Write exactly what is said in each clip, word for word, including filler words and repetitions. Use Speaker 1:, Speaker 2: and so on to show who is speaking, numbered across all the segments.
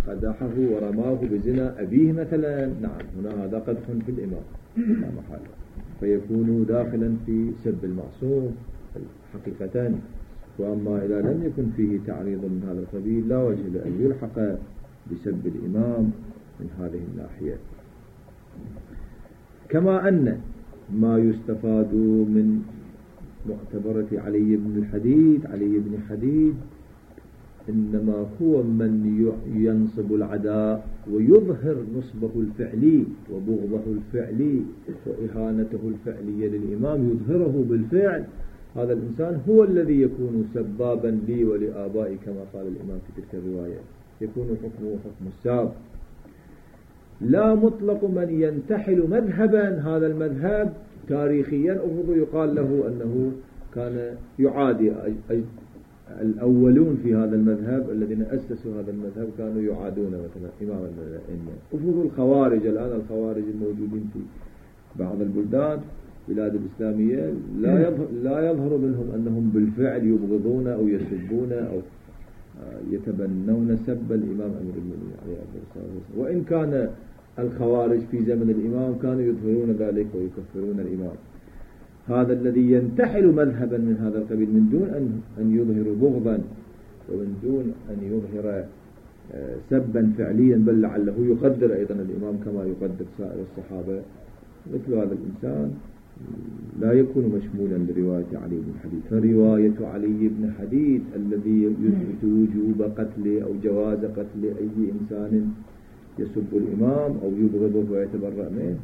Speaker 1: قدحه ورماه بزنا أبيه مثلا، نعم هنا هذا قدح في الإمام لا محالة، فيكون داخلا في سب المعصوم حقيقة. وأما إذا لم يكن فيه تعريض من هذا القبيل لا وجه لأن يلحق بسب الإمام من هذه الناحية. كما أن ما يستفاد من معتبرة علي بن الحديد علي بن حديد إنما هو من ينصب العداء ويظهر نصبه الفعلي وبغضه الفعلي وإهانته الفعلية للإمام، يظهره بالفعل. هذا الإنسان هو الذي يكون سبابا لي ولآبائي كما قال الإمام في تلك الرواية، يكون حكمه حكم الساب. لا مطلق من ينتحل مذهبا، هذا المذهب تاريخيا أفضل يقال له أنه كان يعادي الأولون في هذا المذهب الذين أسسوا هذا المذهب كانوا يعادون مثلا إمام الأئمة. أفضل الخوارج الآن، الخوارج الموجودين في بعض البلدان بلاد الإسلامية لا يظهر, لا يظهر منهم أنهم بالفعل يبغضون أو يسبون أو يتبنون سب الإمام أمير المؤمنين عليه الصلاة والسلام، وإن كان الخوارج في زمن الإمام كانوا يظهرون ذلك ويكفرون الإمام. هذا الذي ينتحل مذهبا من هذا القبيل من دون أن أن يظهر بغضا ومن دون أن يظهر سبا فعليا، بل لعله يقدر أيضا الإمام كما يقدر سائر الصحابة، مثل هذا الإنسان لا يكون مشمولا لرواية علي بن حديد. فرواية علي بن حديد الذي يثبت وجوب قتل أو جواز قتل أي إنسان يسب الإمام أو يبغضه ويتبرأ منه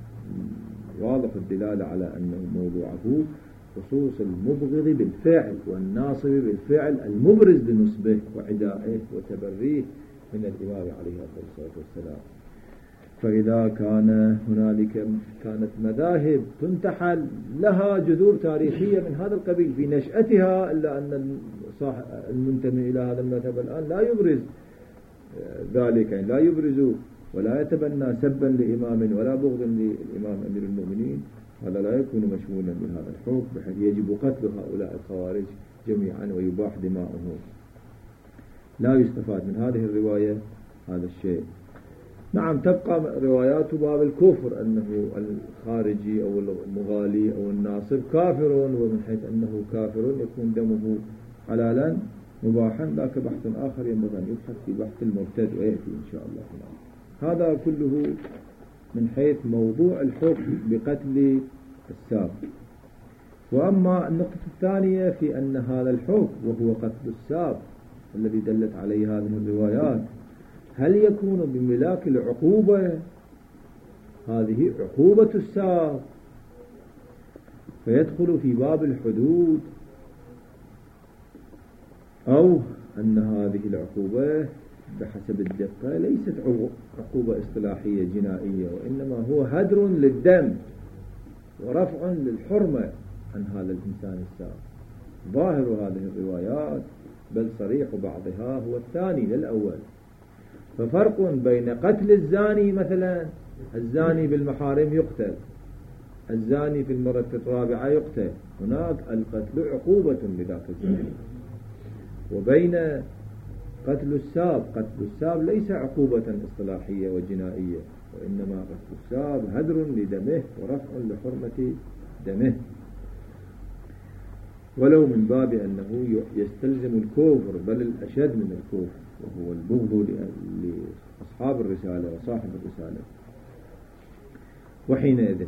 Speaker 1: واضح الدلالة على أنه موضوعه خصوص المبغض بالفعل والناصب بالفعل المبرز لنصبه وعدائه وتبريه من الإمام عليه الصلاة والسلام. فإذا كان هنالك كانت مذاهب تنتحل لها جذور تاريخية من هذا القبيل في نشأتها، إلا أن المنتمي إلى هذا المذهب الآن لا يبرز ذلك، يعني لا يبرز ولا يتبنى سبا لإمام ولا بغضا للإمام أمير المؤمنين، هذا لا يكون مشمولا بهذا الحكم بحيث يجب قتل هؤلاء الخوارج جميعا ويباح دماؤهم. لا يستفاد من هذه الرواية هذا الشيء. نعم تبقى روايات باب الكفر أنه الخارجي أو المغالي أو الناصب كافر، ومن حيث أنه كافر يكون دمه حلالا مباحا، ذاك بحث آخر ينبغي أن يبحث في بحث المرتد ويأتي إن شاء الله. هذا كله من حيث موضوع الحكم بقتل الساب. وأما النقطة الثانية في أن هذا الحكم وهو قتل الساب الذي دلت عليه هذه الروايات هل يكون بملاك العقوبة، هذه عقوبة الساب فيدخل في باب الحدود، أو أن هذه العقوبة بحسب الدقة ليست عقوبة اصطلاحية جنائية، وإنما هو هدر للدم ورفع للحرمة عن هذا الإنسان الساب. ظاهر هذه الروايات بل صريح بعضها هو الثاني للأول. ففرق بين قتل الزاني مثلا، الزاني بالمحارم يقتل، الزاني في المرة الرابعة يقتل، هناك القتل عقوبة لذاك الزاني، وبين قتل الساب، قتل الساب ليس عقوبة اصطلاحية وجنائية، وإنما قتل الساب هدر لدمه ورفع لحرمة دمه، ولو من باب أنه يستلزم الكفر بل الأشد من الكفر وهو البغض لأصحاب الرسالة وصاحب الرسالة. وحينئذ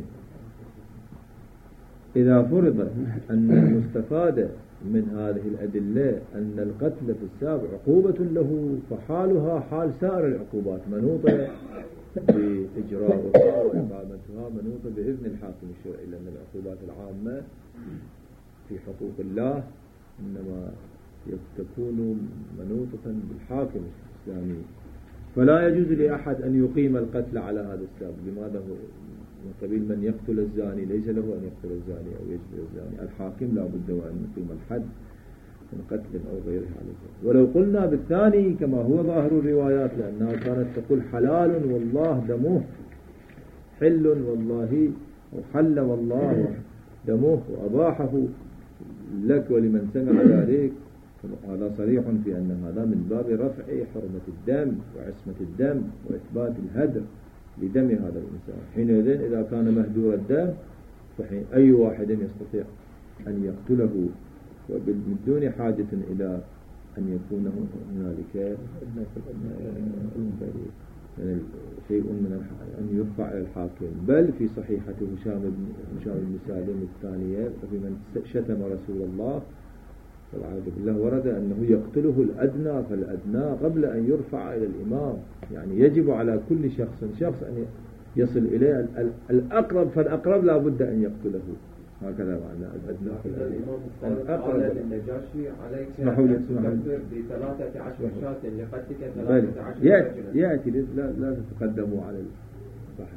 Speaker 1: إذا فرض أن المستفاد من هذه الأدلة أن القتل في الساب عقوبة له، فحالها حال سائر العقوبات منوطة بإجراءها وإقامتها، منوطة بإذن الحاكم الشرعي، لأن العقوبات العامة في حقوق الله إنما تكون منوطة بالحاكم الإسلامي، فلا يجوز لأحد أن يقيم القتل على هذا السبب. لماذا؟ هو من قبيل من يقتل الزاني ليس له أن يقتل الزاني أو يجبر الزاني، الحاكم لا بد وأن يقيم الحد من قتل أو غيره عليه. ولو قلنا بالثاني كما هو ظاهر الروايات، لأنها كانت تقول حلال والله دمه، حل والله أو حل والله دمه وأباحه لك ولمن سمع ذلك، هذا صريح في أن هذا من باب رفع حرمة الدم وعصمة الدم وإثبات الهدر لدم هذا الإنسان. حينئذ إذا كان مهدور الدم فحين أي واحد يستطيع أن يقتله ومن دون حاجة إلى أن يكون هنالك يعني شيء من أن يرفع إلى الحاكم. بل في صحيحة هشام بن هشام بن سالم الثانية وفي من شتم رسول الله والعياذ بالله ورد أنه يقتله الأدنى فالأدنى قبل أن يرفع إلى الإمام. يعني يجب على كل شخص شخص أن يصل إليه الأقرب فالأقرب لا بد أن يقتله. هكذا معنى الأدنى
Speaker 2: الأقرب. قال للنجاشي عليك أن تكفر بثلاثة عشر شاة لقتلك ثلاثة عشر
Speaker 1: يأتي, يأتي لا, لا تتقدموا على البحث.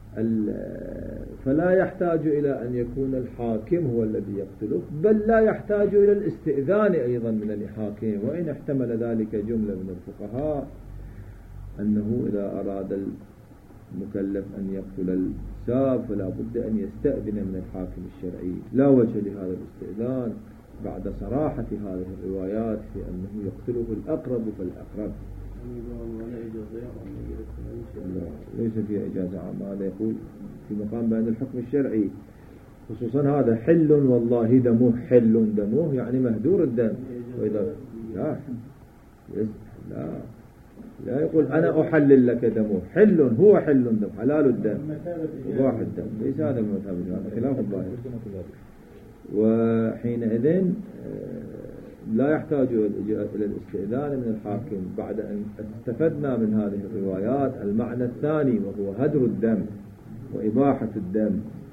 Speaker 1: فلا يحتاج إلى أن يكون الحاكم هو الذي يقتله، بل لا يحتاج إلى الاستئذان أيضا من الحاكم. وإن احتمل ذلك جملة من الفقهاء أنه إذا أراد المكلف أن يقتل الساب فلا بد أن يستأذن من الحاكم الشرعي. لا وجه لهذا الاستئذان بعد صراحة هذه الروايات في أنه يقتله الأقرب فالأقرب. لا ليس فيها إجازة عامة. هذا يقول في مقام بيان الحكم الشرعي، خصوصا هذا حل والله دمه، حل دمه يعني مهدور الدم. وإذا لا لا لا يقول أنا أحلل لك دمه، حل هو حل دم، حلال الدم واحد دم، ليس هذا المذهب، هذا خلاف الظاهر. وحينئذ لا يحتاج إلى الاستئذان من الحاكم بعد أن استفدنا من هذه الروايات المعنى الثاني وهو هدر الدم وإباحة الدم.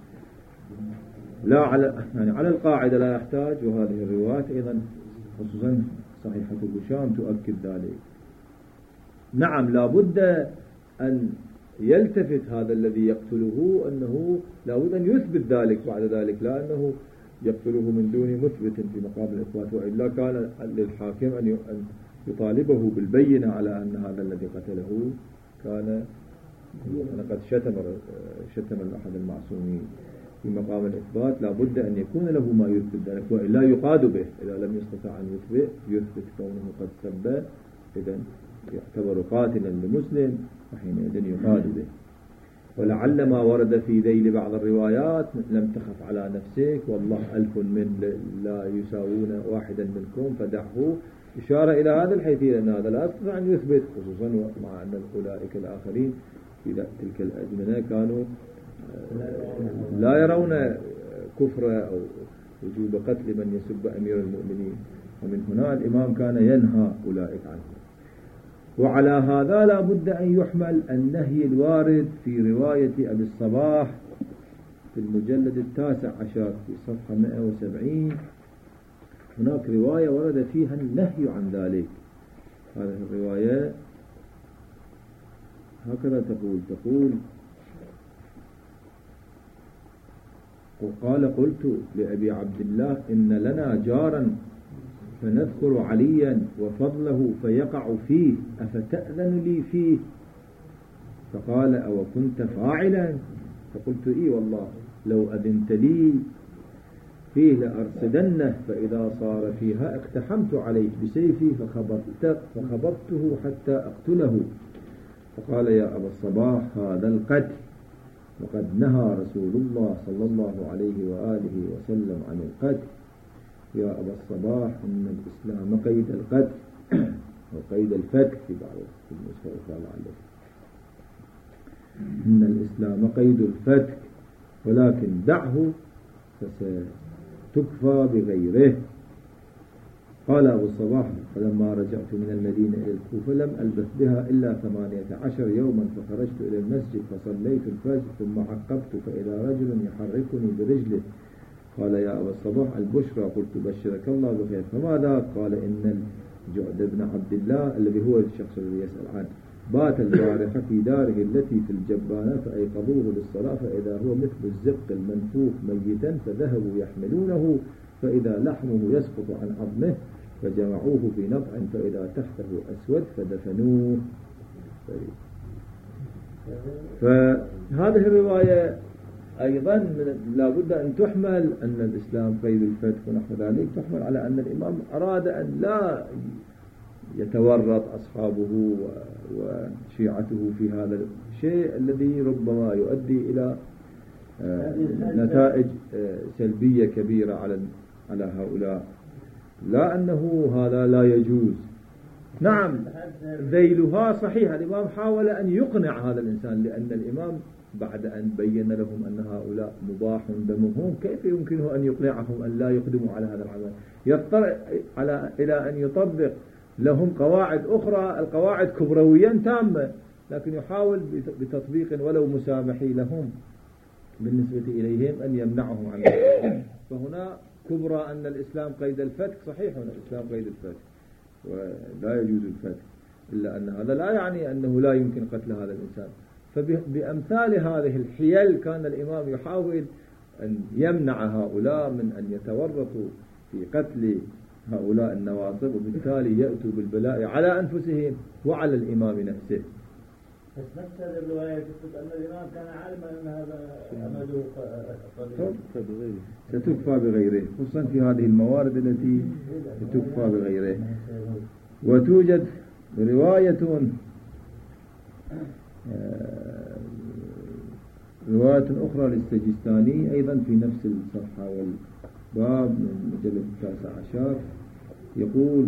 Speaker 1: لا على يعني على القاعدة لا يحتاج، وهذه الروايات أيضا خصوصا صحيحة هشام تؤكد ذلك. نعم لا بد أن يلتفت هذا الذي يقتله أنه لا بد أن يثبت ذلك بعد ذلك، لا أنه يقتله من دون مثبت في مقام الإثبات، وإلا كان للحاكم أن يطالبه بالبينة على أن هذا الذي قتله كان قد شتم شتم أحد المعصومين. في مقام الإثبات لا بد أن يكون له ما يثبت ذلك، وإلا يقاد به. إذا لم يستطع أن يثبت يثبت كونه قد سب إذن يعتبر قاتلا لمسلم وحينئذ يقاد به. ولعل ما ورد في ذيل بعض الروايات لم تخف على نفسك والله ألف من لا يساوون واحدا منكم فدعه، إشارة إلى هذا الحيث أن هذا لا يستطيع أن يثبت، خصوصا مع أن أولئك الآخرين في تلك الأزمنة كانوا لا يرون كفر أو وجوب قتل من يسب أمير المؤمنين، ومن هنا الإمام كان ينهى أولئك عنه. وعلى هذا لا بد أن يحمل النهي الوارد في رواية أبي الصباح في المجلد التاسع عشر في صفحة مئة وسبعين. هناك رواية ورد فيها النهي عن ذلك. هذه الرواية هكذا تقول تقول وقال قلت لأبي عبد الله إن لنا جارا فنذكر عليا وفضله فيقع فيه أفتأذن لي فيه؟ فقال أو كنت فاعلا؟ فقلت إيه والله لو أذنت لي فيه لأرصدنه، فإذا صار فيها اقتحمت عليه بسيفي فخبطت فخبطته حتى أقتله. فقال يا أبا الصباح هذا القتل، وقد نهى رسول الله صلى الله عليه وآله وسلم عن القتل. يا أبا الصباح إن الإسلام قيد القتل وقيد الفتك في بعض النسخة قال عليه إن الإسلام قيد الفتك ولكن دعه فستكفى بغيره. قال أبو الصباح فلما رجعت من المدينة إلى الكوفة لم ألبث بها إلا ثمانية عشر يوما، فخرجت إلى المسجد فصليت الفجر ثم عقبت فإذا رجل يحركني برجله. قال يا أبا الصباح البشرى؟ قلت بشرك الله بخير. فماذا؟ قال إن الجعد بن عبد الله الذي هو الشخص الذي يسأل عنه بات البارحة في داره التي في الجبانة فأيقظوه للصلاة فإذا هو مثل الزق المنفوخ ميتا، فذهبوا يحملونه فإذا لحمه يسقط عن عظمه فجمعوه في نبع فإذا تحته أسود فدفنوه. فهذه الرواية أيضا لا بد أن تحمل أن الإسلام قيد الفتح ونحو ذلك، تحمل على أن الإمام أراد أن لا يتورط أصحابه وشيعته في هذا الشيء الذي ربما يؤدي إلى نتائج سلبية كبيرة على على هؤلاء، لا أنه هذا لا يجوز. نعم ذيلها صحيح، الإمام حاول أن يقنع هذا الإنسان، لأن الإمام بعد أن بين لهم أن هؤلاء مباح دمهم كيف يمكنه أن يقنعهم أن لا يقدموا على هذا العمل؟ يضطر على إلى أن يطبق لهم قواعد أخرى، القواعد كبرويا تامة، لكن يحاول بتطبيق ولو مسامحي لهم بالنسبة إليهم أن يمنعهم عن ذلك. فهنا كبرى أن الإسلام قيد الفتك، صحيح أن الإسلام قيد الفتك ولا يجوز الفتك، إلا أن هذا لا يعني أنه لا يمكن قتل هذا الإنسان. فبأمثال هذه الحيل كان الإمام يحاول أن يمنع هؤلاء من أن يتورطوا في قتل هؤلاء النواصب، وبالتالي يأتوا بالبلاء على أنفسهم وعلى الإمام نفسه.
Speaker 3: بس نفس هذه الرواية تثبت أن الإمام كان عالما أن هذا عمله قليل.
Speaker 1: ستكفى بغيره، خصوصا في هذه الموارد التي تكفى بغيره. وتوجد رواية رواية أخرى للسجستاني أيضا في نفس الصفحة والباب من مجلد التاسع عشر، يقول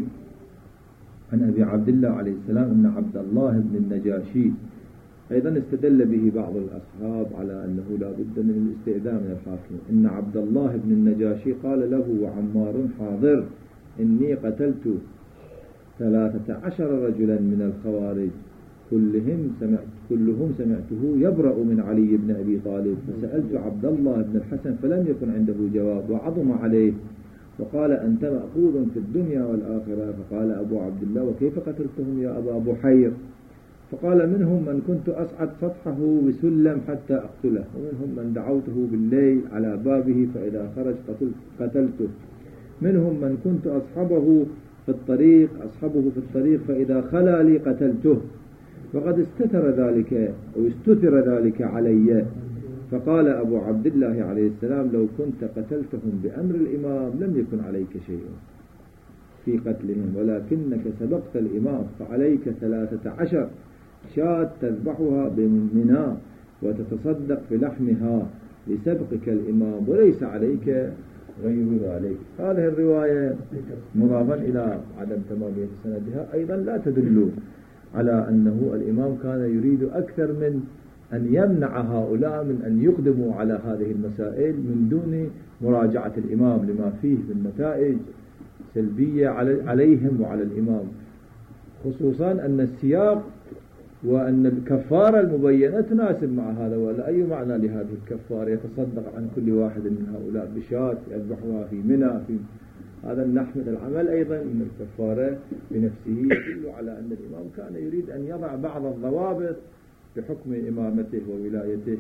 Speaker 1: عن أبي عبد الله عليه السلام أن عبد الله بن النجاشي أيضا استدل به بعض الأصحاب على أنه لا بد من الاستئذان من الحاكم. إن عبد الله بن النجاشي قال له وعمار حاضر إني قتلت ثلاثة عشر رجلا من الخوارج كلهم سمعت كلهم سمعته يبرأ من علي بن أبي طالب، فسألت عبد الله بن الحسن فلم يكن عنده جواب وعظم عليه وقال أنت مأخوذ في الدنيا والآخرة. فقال أبو عبد الله وكيف قتلتهم يا أبا بحير؟ فقال منهم من كنت أصعد سطحه بسلم حتى أقتله، ومنهم من دعوته بالليل على بابه فإذا خرج قتلته، منهم من كنت أصحبه في الطريق أصحبه في الطريق فإذا خلا لي قتلته، وقد استتر ذلك أو استتر ذلك علي. فقال أبو عبد الله عليه السلام لو كنت قتلتهم بأمر الإمام لم يكن عليك شيء في قتلهم، ولكنك سبقت الإمام فعليك ثلاثة عشر شاة تذبحها بمنى وتتصدق بلحمها لسبقك الإمام وليس عليك غير ذلك. هذه الرواية مضافا إلى عدم تمامية سندها أيضا لا تدل على أنه الإمام كان يريد أكثر من أن يمنع هؤلاء من أن يقدموا على هذه المسائل من دون مراجعة الإمام لما فيه من نتائج سلبية عليهم وعلى الإمام، خصوصا أن السياق وأن الكفارة المبينة تناسب مع هذا. ولا أي معنى لهذه الكفارة؟ يتصدق عن كل واحد من هؤلاء بشاة يذبحها في منى في هذا النحو من العمل. أيضا من الكفارة بنفسه يدل على أن الإمام كان يريد أن يضع بعض الضوابط بحكم إمامته وولايته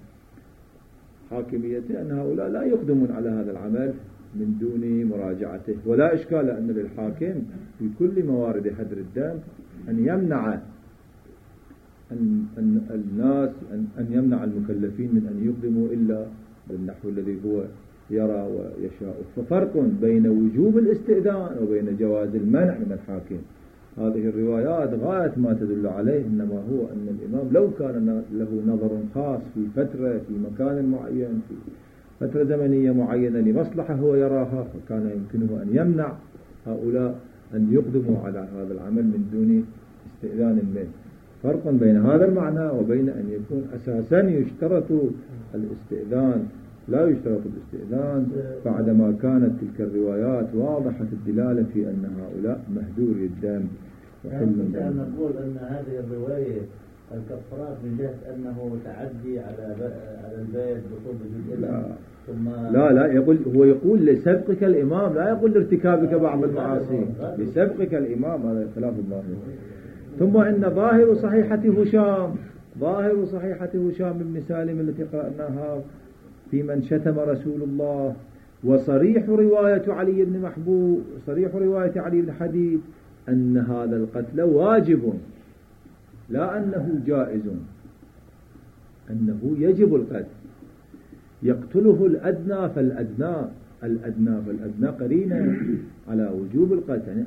Speaker 1: وحاكميته أن هؤلاء لا يقدمون على هذا العمل من دون مراجعته. ولا إشكال أن للحاكم في كل موارد حدر الدم أن يمنع أن, أن الناس أن, أن يمنع المكلفين من أن يقدموا إلا بالنحو الذي هو يرى ويشاء. ففرق بين وجوب الاستئذان وبين جواز المنع من الحاكم. هذه الروايات غاية ما تدل عليه إنما هو أن الإمام لو كان له نظر خاص في فترة في مكان معين في فترة زمنية معينة لمصلحة هو يراها، فكان يمكنه أن يمنع هؤلاء أن يقدموا على هذا العمل من دون استئذان منه. فرق بين هذا المعنى وبين أن يكون أساسا يشترط الاستئذان. لا يشترط الاستئذان بعدما كانت تلك الروايات واضحة الدلالة في أن هؤلاء مهدوري الدم.
Speaker 3: يعني نقول أن هذه الرواية الكفارات من جهة أنه تعدي على على البيت بطول جزء
Speaker 1: لا.
Speaker 3: ثم
Speaker 1: لا لا يقول هو يقول لسبقك الإمام، لا يقول لارتكابك بعض المعاصي، لسبقك الإمام. هذا خلاف الظاهر. ثم إن ظاهر صحيحة هشام ظاهر صحيحة هشام بن سالم التي قرأناها في من شتم رسول الله، وصريح رواية علي بن محبوب صريح رواية علي بن حديد أن هذا القتل واجب لا أنه جائز، أنه يجب القتل. يقتله الأدنى فالأدنى الأدنى فالأدنى قرينة على وجوب القتل، يعني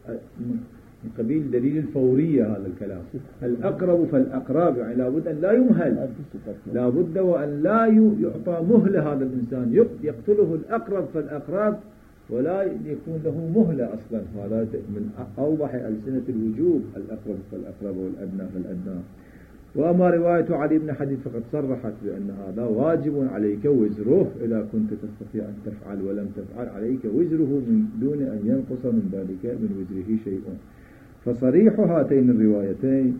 Speaker 1: من قبيل دليل الفورية هذا الكلام. الأقرب فالأقرب، يعني لابد أن لا يمهل، لابد وأن لا يعطى مهلة هذا الإنسان، يقتله الأقرب فالأقرب ولا يكون له مهلة أصلا. هذا من أوضح ألسنة الوجوب، الأقرب فالأقرب والأدنى فالأدنى. وأما رواية علي بن حديد فقد صرحت بأن هذا واجب عليك وزره، إذا كنت تستطيع أن تفعل ولم تفعل عليك وزره من دون أن ينقص من ذلك من وزره شيء. فصريح هاتين الروايتين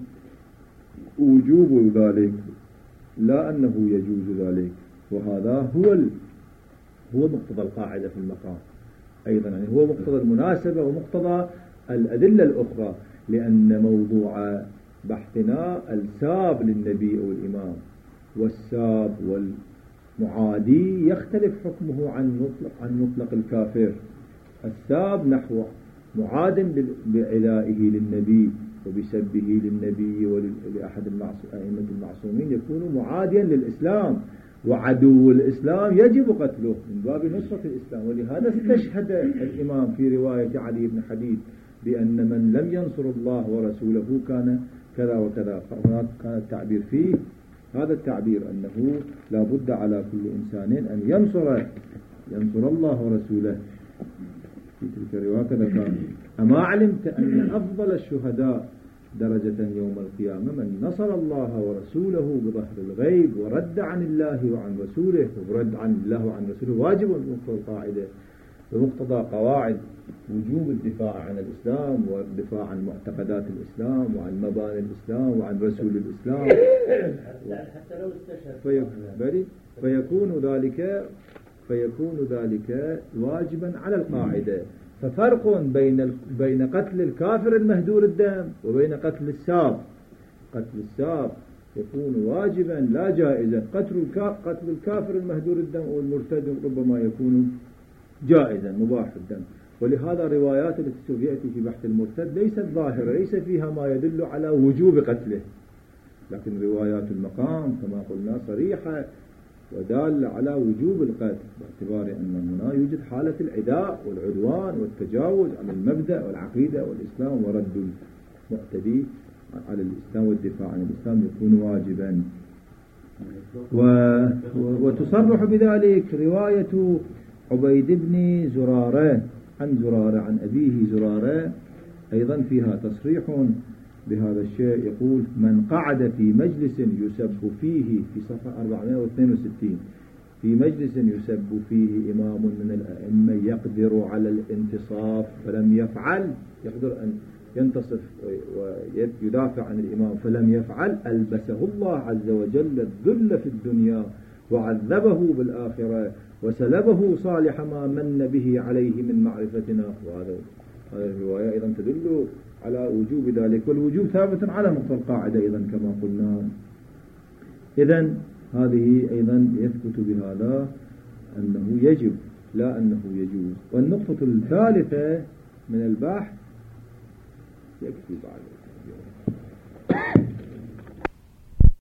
Speaker 1: وجوب ذلك، لا أنه يجوز ذلك. وهذا هو هو مقتضى القاعدة في المقام أيضا، يعني هو مقتضى المناسبة ومقتضى الأدلة الأخرى، لأن موضوع بحثنا الساب للنبي أو الإمام، والساب والمعادي يختلف حكمه عن مطلق عن مطلق الكافر. الساب نحو معاد بعدائه للنبي وبسبه للنبي ولأحد الأئمة المعصومين يكون معاديا للإسلام، وعدو الإسلام يجب قتله من باب نصرة الإسلام. ولهذا استشهد الإمام في رواية علي بن حديد بأن من لم ينصر الله ورسوله كان كذا وكذا. هناك كان التعبير فيه هذا التعبير أنه لا بد على كل إنسان أن ينصر ينصر الله ورسوله. في تلك الرواية كذا كان. أما علمت أن أفضل الشهداء درجة يوم القيامة من نصر الله ورسوله بظهر الغيب ورد عن الله وعن رسوله، ورد عن الله وعن رسوله واجب بمقتضى القاعدة بمقتضى قواعد وجوب الدفاع عن الإسلام والدفاع عن معتقدات الإسلام وعن مباني الإسلام وعن رسول الإسلام.
Speaker 3: حتى لو استشهد
Speaker 1: في فيكون ذلك فيكون ذلك واجبا على القاعدة. ففرق بين بين قتل الكافر المهدور الدم وبين قتل الساب. قتل الساب يكون واجبا لا جائزا، قتل قتل الكافر المهدور الدم والمرتد ربما يكون جائزا مباح الدم. ولهذا روايات التي تأتي في بحث المرتد ليست ظاهرة، ليس فيها ما يدل على وجوب قتله، لكن روايات المقام كما قلنا صريحة ودال على وجوب القتل، باعتبار أن هنا يوجد حالة العداء والعدوان والتجاوز على المبدأ والعقيدة والإسلام، ورد المعتدي على الإسلام والدفاع عن الإسلام يكون واجبا. و... وتصرح بذلك رواية عبيد بن زرارة عن زرارة عن أبيه زرارة أيضا فيها تصريح بهذا الشيء. يقول: من قعد في مجلس يسب فيه، في صفحة أربعمائة واثنين وستين، في مجلس يسب فيه إمام من الأئمة يقدر على الانتصاف فلم يفعل، يقدر أن ينتصف ويدافع عن الإمام فلم يفعل، ألبسه الله عز وجل الذل في الدنيا وعذبه بالآخرة وسلبه صالح ما من به عليه من معرفتنا. وهذا هذه الرواية أيضا تدل على وجوب ذلك، والوجوب ثابت على مقتضى القاعدة أيضا كما قلنا. إذن هذه أيضا يثبت بهذا أنه يجب لا أنه يجوز. والنقطة الثالثة من البحث يكفي بعد